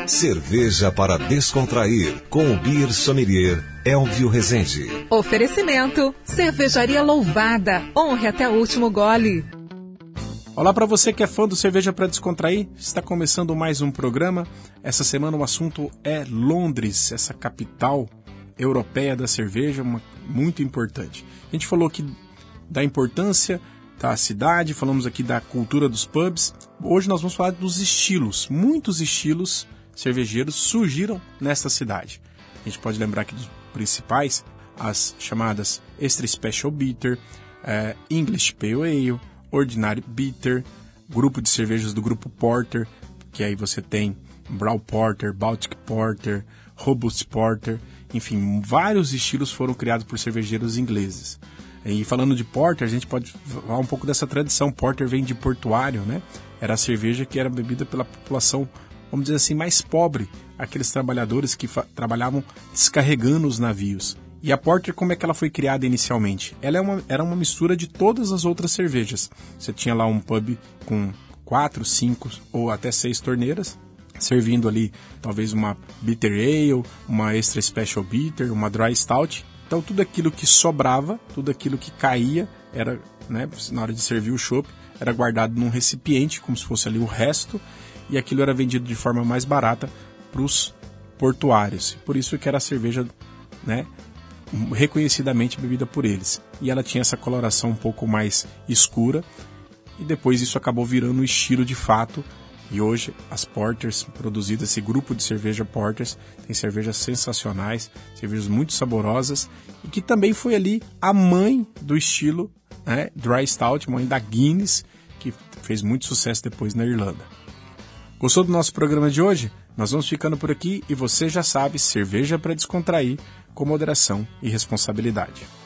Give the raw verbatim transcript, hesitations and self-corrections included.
Cerveja para descontrair, com o Beer Sommelier Elvio Rezende. Oferecimento, Cervejaria Louvada, honre até o último gole. Olá para você que é fã do Cerveja para Descontrair, está começando mais um programa. Essa semana o assunto é Londres, essa capital europeia da cerveja, uma, muito importante. A gente falou aqui da importância da cidade, falamos aqui da cultura dos pubs. Hoje nós vamos falar dos estilos, muitos estilos cervejeiros surgiram nesta cidade. A gente pode lembrar aqui dos principais, as chamadas Extra Special Bitter, eh, English Pale Ale, Ordinary Bitter, grupo de cervejas do grupo Porter, que aí você tem Brown Porter, Baltic Porter, Robust Porter, enfim, vários estilos foram criados por cervejeiros ingleses. E falando de Porter, a gente pode falar um pouco dessa tradição. Porter vem de portuário, né? Era a cerveja que era bebida pela população, vamos dizer assim, mais pobre, aqueles trabalhadores que fa- trabalhavam descarregando os navios. E a Porter, como é que ela foi criada inicialmente? Ela é uma, era uma mistura de todas as outras cervejas. Você tinha lá um pub com quatro, cinco ou até seis torneiras, servindo ali talvez uma Bitter Ale, uma Extra Special Bitter, uma Dry Stout. Então tudo aquilo que sobrava, tudo aquilo que caía, era, né, na hora de servir o chopp, era guardado num recipiente, como se fosse ali o resto, e aquilo era vendido de forma mais barata para os portuários. Por isso que era a cerveja, né, reconhecidamente bebida por eles. E ela tinha essa coloração um pouco mais escura, e depois isso acabou virando um estilo de fato. E hoje as Porters produzidas, esse grupo de cerveja Porters, tem cervejas sensacionais, cervejas muito saborosas, e que também foi ali a mãe do estilo, né, Dry Stout, mãe da Guinness, que fez muito sucesso depois na Irlanda. Gostou do nosso programa de hoje? Nós vamos ficando por aqui e você já sabe, cerveja para descontrair, com moderação e responsabilidade.